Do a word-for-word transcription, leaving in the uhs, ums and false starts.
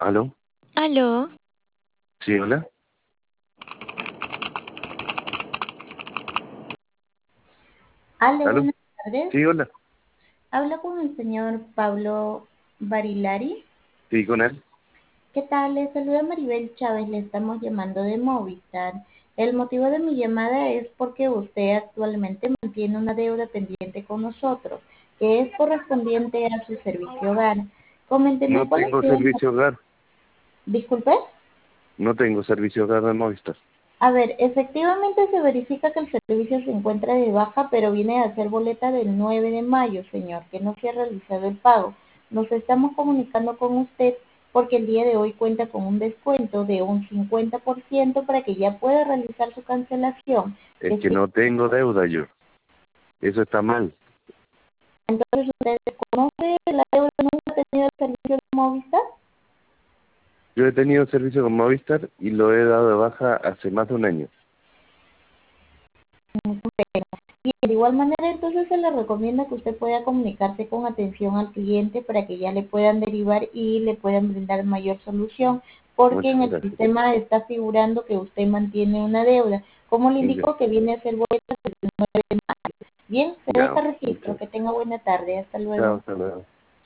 ¿Aló? Aló, Sí, hola. Hola, ¿Aló? buenas tardes. Sí, hola. Hablo con el señor Pablo Barilari. Sí, con él. ¿Qué tal? Le saluda Maribel Chávez, le estamos llamando de Movistar. El motivo de mi llamada es porque usted actualmente mantiene una deuda pendiente con nosotros, que es correspondiente a su servicio hogar. Coménteme No cuál ha tengo sido la... servicio hogar. Disculpe. No tengo servicio hogar de Movistar. A ver, efectivamente se verifica que el servicio se encuentra de baja, pero viene a ser boleta del nueve de mayo, señor, que no se ha realizado el pago. Nos estamos comunicando con usted porque el día de hoy cuenta con un descuento de un cincuenta por ciento para que ya pueda realizar su cancelación. Es Que que sí, no tengo deuda yo. Eso está mal. entonces usted conoce la deuda, nunca ha tenido el servicio de Movistar. Yo he tenido servicio con Movistar y lo he dado de baja hace más de un año. Y de igual manera, entonces se le recomienda que usted pueda comunicarse con atención al cliente para que ya le puedan derivar y le puedan brindar mayor solución, porque Muchas en el gracias. sistema está figurando que usted mantiene una deuda. Como le Ya, indicó, que viene a ser boleta del nueve de mayo. Bien, se ya, deja muchas registro. Que gracias. tenga buena tarde. Hasta Chao, luego. hasta luego.